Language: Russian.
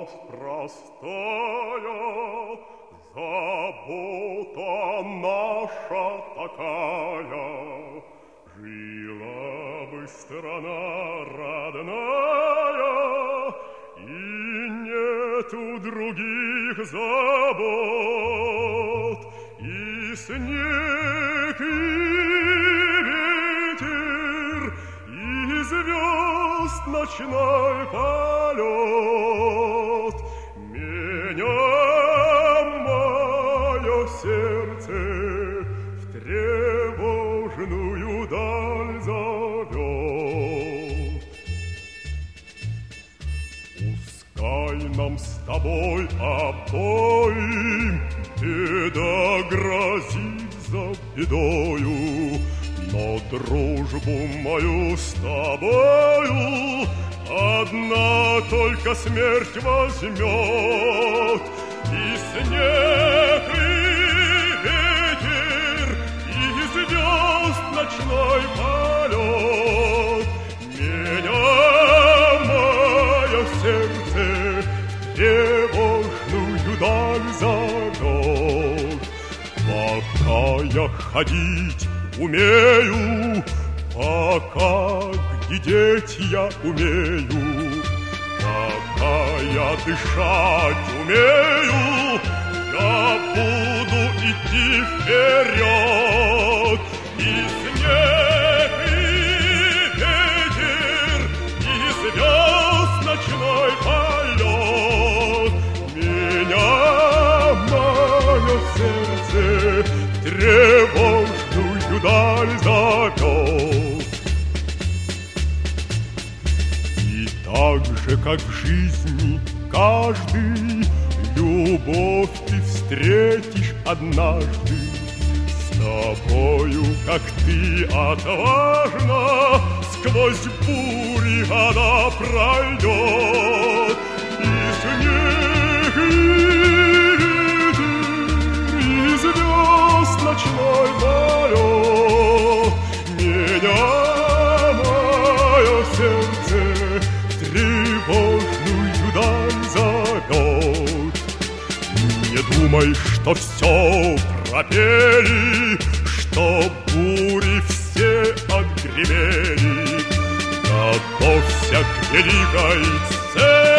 простая, забота наша такая. Жила бы страна родная, и нету других забот, и снег, и ветер, и звезд ночной полет. Меня мое сердце в тревожную даль зовет. Пускай нам с тобой обоим беда грозит за бедою, но дружбу мою с тобою одна только смерть возьмет. И снег, и ветер, и звезд ночной полет. Меня мое сердце в тревожную даль зовет. Пока я ходить умею, пока глядеть я умею, пока я дышать умею, я буду идти вперед. И снег, и ветер, и звезд ночной полет. Меня мое сердце в тревожную даль зовет. И так же, как в жизни каждый, любовь ты встретишь однажды. С тобою, как ты отважно, сквозь бури она пройдет. И снег, и ветер, и звезд ночной полет. Меня мое сердце в тревожную даль зовет. Не думай, что все пропели, что бури все отгремели. Готовься к великой сцене.